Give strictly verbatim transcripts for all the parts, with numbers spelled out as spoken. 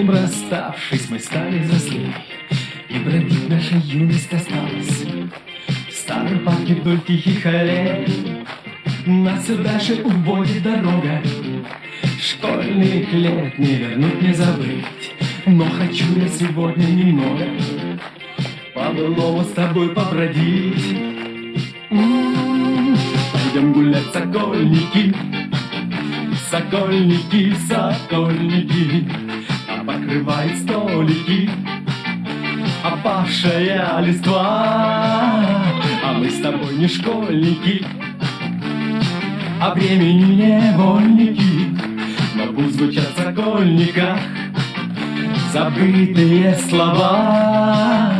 ним расставшись, мы стали взрослей, и бродить наша юность осталась в старом парке вдоль тихих аллей. Нас все дальше уводит дорога, школьных лет не вернуть, не забыть. Но хочу я сегодня немного по-былому с тобой побродить. М-м-м. Пойдем гулять, сокольники, сокольники, сокольники. А покрывает столики опавшая листва. А мы с тобой не школьники, а времени невольники. Но пусть звучат в сокольниках забытые слова.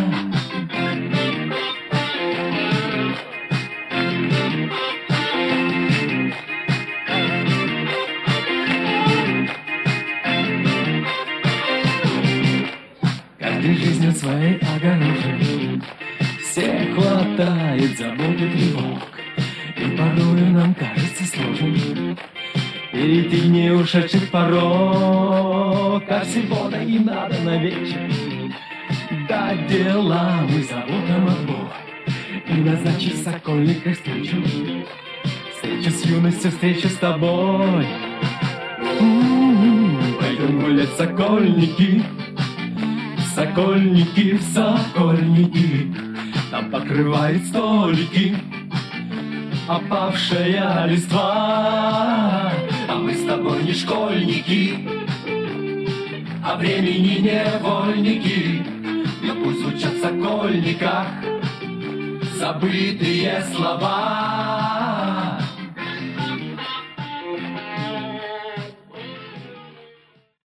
Каждый жизнью своей огорожен, всех хватает забот и тревог, и порою нам кажется сложным перейти не ушедших порог. А всего-то и надо на вечер дать делам и заботам отбой, и назначить в сокольниках встречу, встречу с юностью, встречу с тобой. М-м-м. Пойдем гулять, сокольники, сокольники, сокольники. Там покрывает столики опавшая листва. А мы с тобой не школьники, а времени невольники. Но пусть звучат в сокольниках забытые слова.